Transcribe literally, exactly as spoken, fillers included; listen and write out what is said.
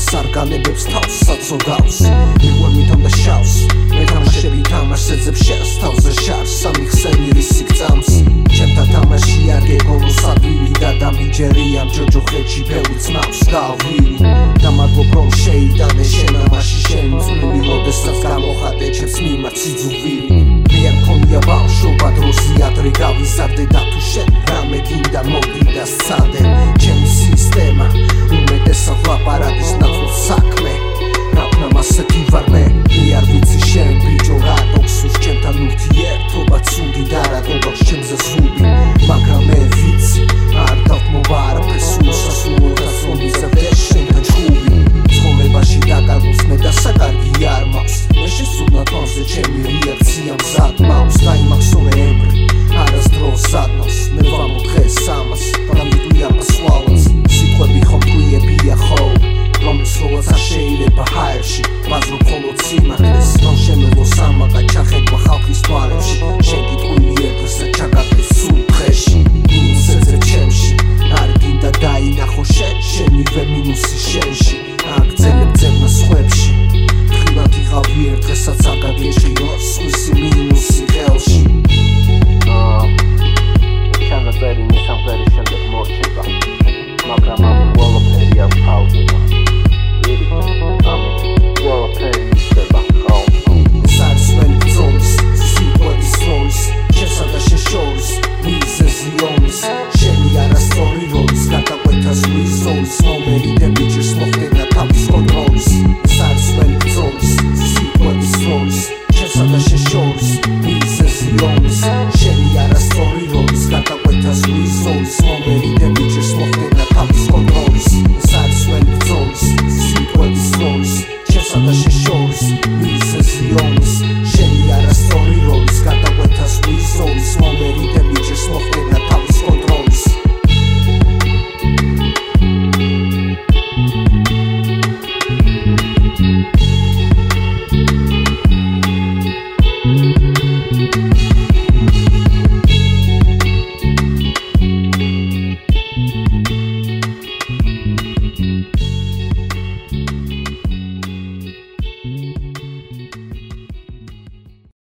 სარგანებებს თავს საწოდავს იყვე მithom და შავს მეთამაშები თამაშებს შერს თავზე შარს სამი ხსენი რისიქ წამს ჩემთა თამაში არ გეგონო სადვილი და დამიჯერია ჯოჯოხეთში ბევრი წნავს გავვილი და მადლობ რომ შეიტანე შენ ამაში შენი წვლილი როდესაც გამოხატე ჩემს მიმართ სიძულვილი მე არ მქონია ბავშვობა დროზე ადრე გავიზარდე და თუ შენ რამე გინდა მოდი და სცადე ჩემი სისტემა უმეტესად ლაპარაკის ნაცვლად საქმე რაფნამ ასეთი ვარ მე მე არ ვიცი შენ ბიჭო რატო გსურს ჩემთან ურთიერთობა ცუდი და რატო გაქვს ჩემზე ზუდი მაგრამ მე ვიცი არ დავთმობა არაფერს უსასრულო და ზომიზადე შენთან ჩხუბი ცხოვრებაში დაკარგულს მე და საკარგი არ მაქვს მე შესულა თვალზე ჩემი რეაქცია მზად მაქვს დაიმახსოვრე ემბრი არასდროს ზადნობს მე ვამოთხეს ამას პრამიტული ამას სვალს სიტყვები ხომ მკვიებია ხო რომლის როლაც არ შეიძლება ჰაერში ბაზრო მხოლოდ სიმართლეს რომ შემეძლო სამაგა ჩახედვა ხალხის თვალებში შენ გიტყვილი ერთდროსაც ჩაგაგდეს სულ დღეში მინუსს ეძებ ჩემში არ გინდა დაინახო შენ შენივე მინუსი შენში აგრძელებ ძებნას სხვებში ხილად იყავი ერთდროსაც არ გაგეჭირო სხვისი მინუსი ხელში ჩანაწერი მისამღერი შემდეგ მორჩება მაგრამ ამ ყველაფერი არ თავდება შენი არასწორი როლის გადაკვეთას მისოლის მომერიდები